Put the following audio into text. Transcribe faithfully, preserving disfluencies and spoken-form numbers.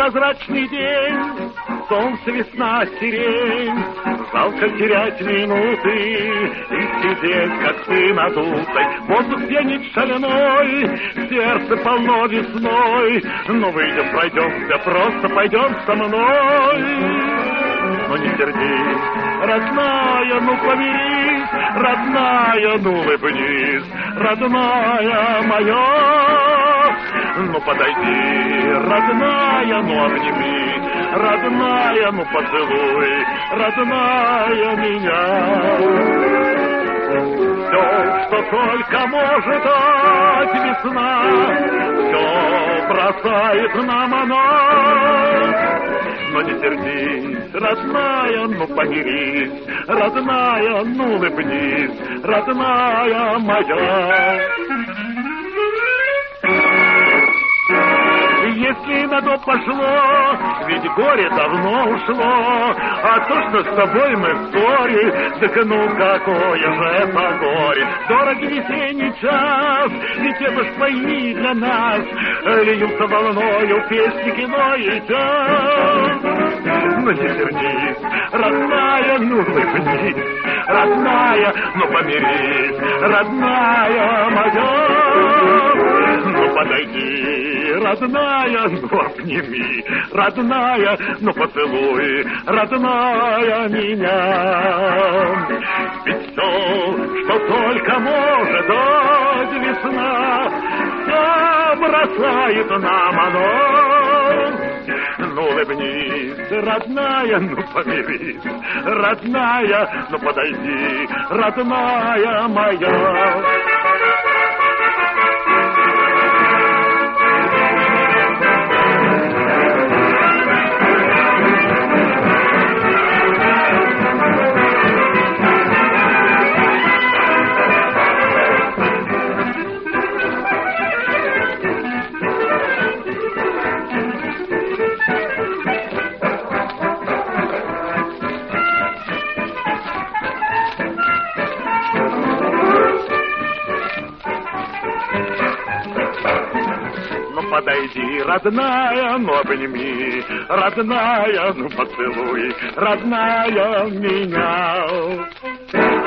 прозрачный день, солнце, весна, сирень. Жалко терять минуты и сидеть, как ты надутой. Воздух пенит шаляной, сердце полно весной. Ну, выйдем, пройдемся, просто пойдем со мной. Ну, не сердись, родная, ну, помирись, родная, ну, улыбнись, родная моя. Ну, подойди, родная, ну, обними, родная, ну, поцелуй, родная меня. Все, что только может дать весна, все бросает нам она. Но не сердись, родная, ну, помирись, родная, ну, улыбнись, родная моя. Если на то пошло, ведь горе давно ушло, а то, что с тобой мы в ссоре, так ну какое же это горе. Дорог весенний час, ведь это ж пойми для нас, льются волною песни, кино и час. Ну не сердись, родная, ну улыбнись, родная, ну помирись, родная моя. Ну подойди, родная, ну обними, родная, ну поцелуй, родная меня. Ведь все, что только может дать весна, все бросает нам оно. Ну улыбнись, родная, ну помирись, родная, ну подойди, родная моя. Подойди, родная, ну обними, родная, ну поцелуй, родная меня.